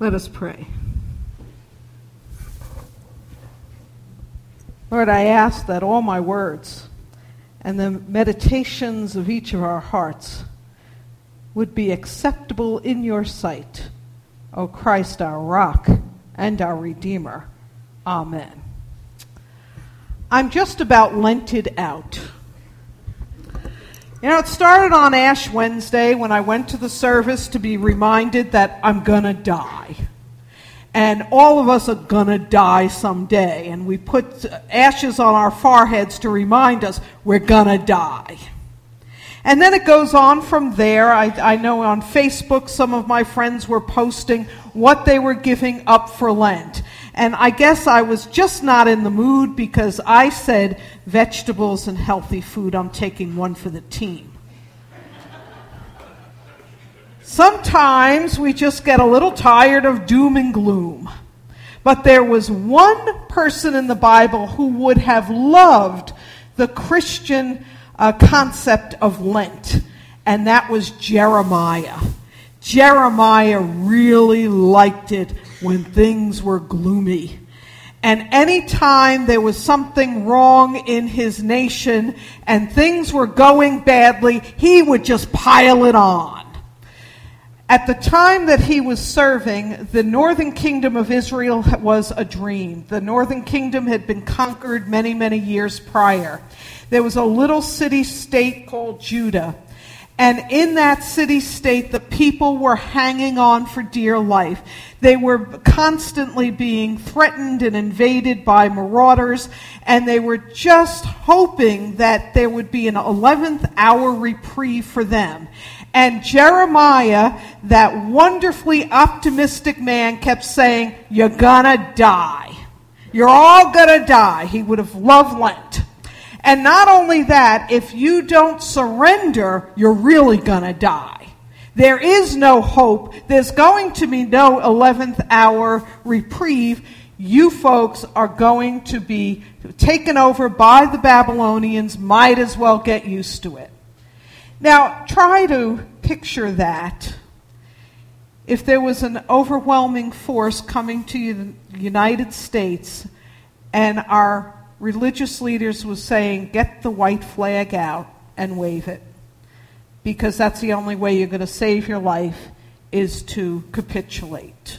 Let us pray. Lord, I ask that all my words and the meditations of each of our hearts would be acceptable in your sight, O Christ, our rock and our Redeemer. Amen. I'm just about Lented out. You know, it started on Ash Wednesday when I went to the service to be reminded that I'm going to die. And all of us are going to die someday. And we put ashes on our foreheads to remind us we're going to die. And then it goes on from there. I know on Facebook some of my friends were posting what they were giving up for Lent. And I guess I was just not in the mood because I said vegetables and healthy food. I'm taking one for the team. Sometimes we just get a little tired of doom and gloom. But there was one person in the Bible who would have loved the Christian concept of Lent, and that was Jeremiah. Jeremiah really liked it when things were gloomy. And any time there was something wrong in his nation and things were going badly, he would just pile it on. At the time that he was serving, the northern kingdom of Israel was a dream. The northern kingdom had been conquered many, many years prior. There was a little city-state called Judah. And in that city-state, the people were hanging on for dear life. They were constantly being threatened and invaded by marauders, and they were just hoping that there would be an 11th hour reprieve for them. And Jeremiah, that wonderfully optimistic man, kept saying, "You're gonna die. You're all gonna die." He would have loved Lent. And not only that, if you don't surrender, you're really gonna die. There is no hope. There's going to be no 11th hour reprieve. You folks are going to be taken over by the Babylonians. Might as well get used to it. Now, try to picture that. If there was an overwhelming force coming to the United States and our religious leaders was saying, get the white flag out and wave it, because that's the only way you're going to save your life is to capitulate.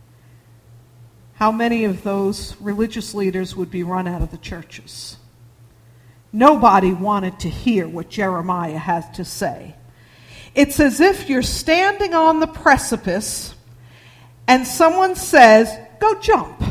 How many of those religious leaders would be run out of the churches? Nobody wanted to hear what Jeremiah had to say. It's as if you're standing on the precipice and someone says, go jump.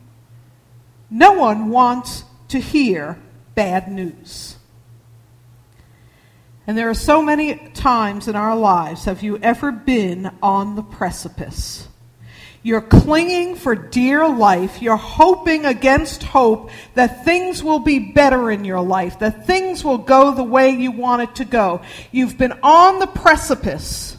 No one wants to hear bad news. And there are so many times in our lives, have you ever been on the precipice? You're clinging for dear life. You're hoping against hope that things will be better in your life, that things will go the way you want it to go. You've been on the precipice.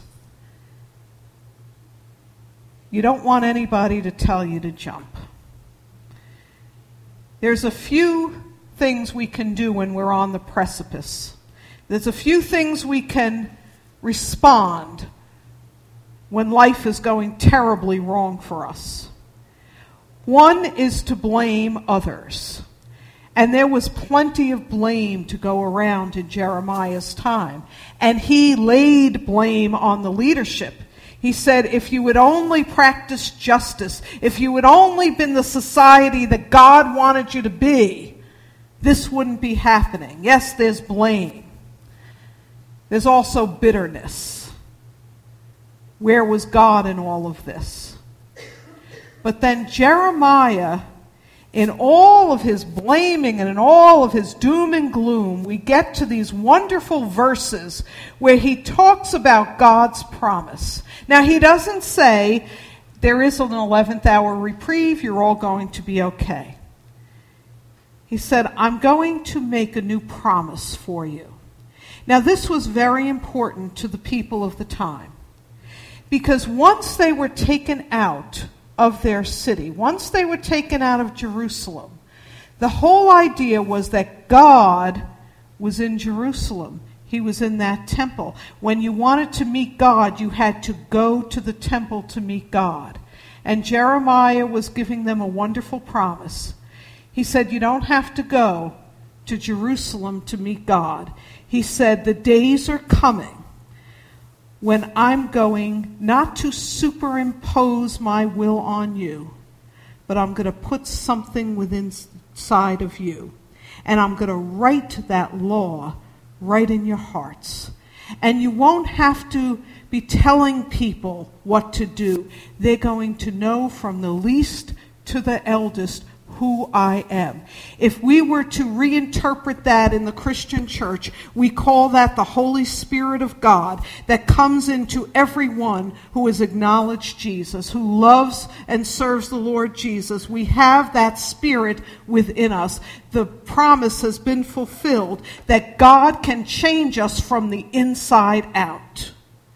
You don't want anybody to tell you to jump. There's a few things we can do when we're on the precipice. There's a few things we can respond when life is going terribly wrong for us. One is to blame others. And there was plenty of blame to go around in Jeremiah's time. And he laid blame on the leadership. He said, if you would only practice justice, if you would only been the society that God wanted you to be, this wouldn't be happening. Yes, there's blame. There's also bitterness. Where was God in all of this? But then Jeremiah, in all of his blaming and in all of his doom and gloom, we get to these wonderful verses where he talks about God's promise. Now, he doesn't say, there is an 11th hour reprieve, you're all going to be okay. He said, I'm going to make a new promise for you. Now, this was very important to the people of the time. Because once they were taken out of their city, once they were taken out of Jerusalem, the whole idea was that God was in Jerusalem. He was in that temple. When you wanted to meet God, you had to go to the temple to meet God. And Jeremiah was giving them a wonderful promise. He said, you don't have to go to Jerusalem to meet God. He said, the days are coming when I'm going not to superimpose my will on you, but I'm going to put something within inside of you. And I'm going to write that law right in your hearts. And you won't have to be telling people what to do. They're going to know from the least to the eldest who I am. If we were to reinterpret that in the Christian church, we call that the Holy Spirit of God that comes into everyone who has acknowledged Jesus, who loves and serves the Lord Jesus. We have that Spirit within us. The promise has been fulfilled that God can change us from the inside out.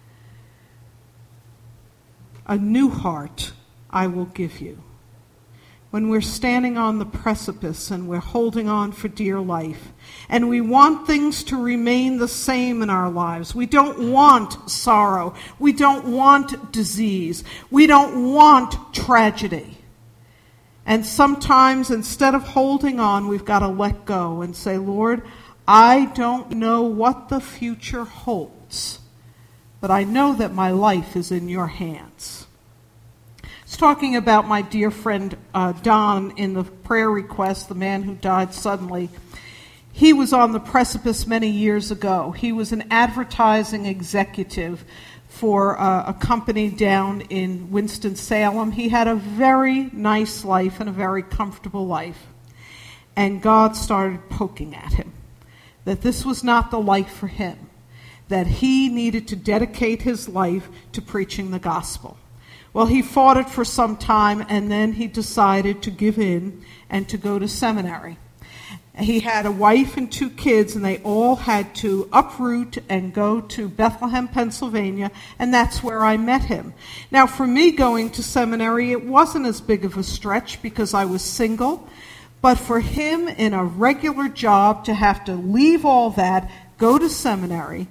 A new heart I will give you. When we're standing on the precipice and we're holding on for dear life, and we want things to remain the same in our lives. We don't want sorrow. We don't want disease. We don't want tragedy. And sometimes, instead of holding on, we've got to let go and say, Lord, I don't know what the future holds, but I know that my life is in your hands. I was talking about my dear friend Don in the prayer request, the man who died suddenly. He was on the precipice many years ago. He was an advertising executive for a company down in Winston-Salem. He had a very nice life and a very comfortable life. And God started poking at him that this was not the life for him, that he needed to dedicate his life to preaching the gospel. Well, he fought it for some time, and then he decided to give in and to go to seminary. He had a wife and 2 kids, and they all had to uproot and go to Bethlehem, Pennsylvania, and that's where I met him. Now, for me, going to seminary, it wasn't as big of a stretch because I was single, but for him, in a regular job, to have to leave all that, go to seminary,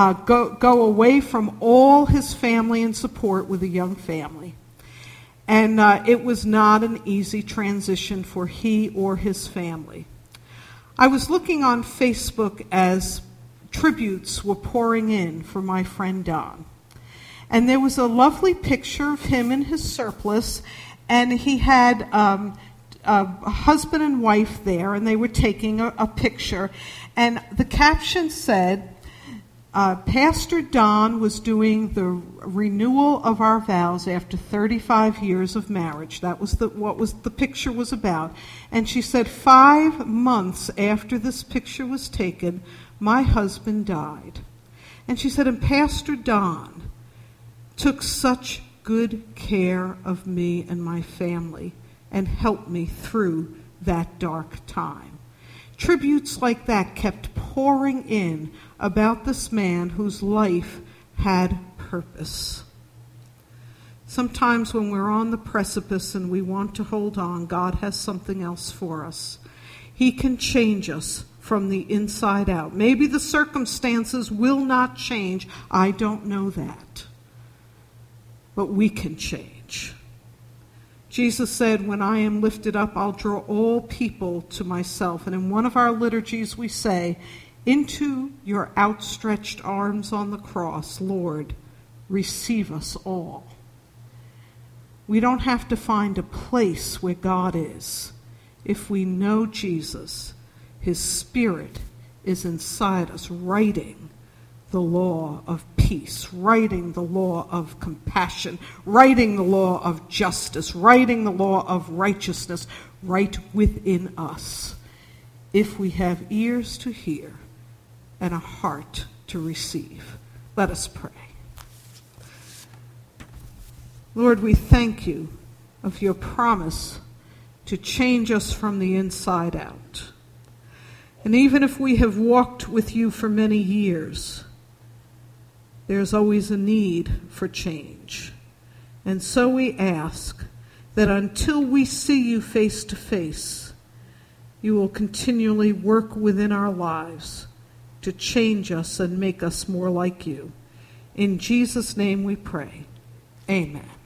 go away from all his family and support with a young family. And it was not an easy transition for he or his family. I was looking on Facebook as tributes were pouring in for my friend Don. And there was a lovely picture of him in his surplice, and he had a husband and wife there, and they were taking a picture. And the caption said, Pastor Don was doing the renewal of our vows after 35 years of marriage. That was what the picture was about. And she said, 5 months after this picture was taken, my husband died. And she said, and Pastor Don took such good care of me and my family and helped me through that dark time. Tributes like that kept pouring in about this man whose life had purpose. Sometimes when we're on the precipice and we want to hold on, God has something else for us. He can change us from the inside out. Maybe the circumstances will not change. I don't know that. But we can change. Jesus said, when I am lifted up, I'll draw all people to myself. And in one of our liturgies we say, into your outstretched arms on the cross, Lord, receive us all. We don't have to find a place where God is. If we know Jesus, his Spirit is inside us, writing the law of peace, writing the law of compassion, writing the law of justice, writing the law of righteousness right within us, if we have ears to hear and a heart to receive. Let us pray. Lord, we thank you of your promise to change us from the inside out. And even if we have walked with you for many years, there's always a need for change. And so we ask that until we see you face to face, you will continually work within our lives to change us and make us more like you. In Jesus' name we pray. Amen.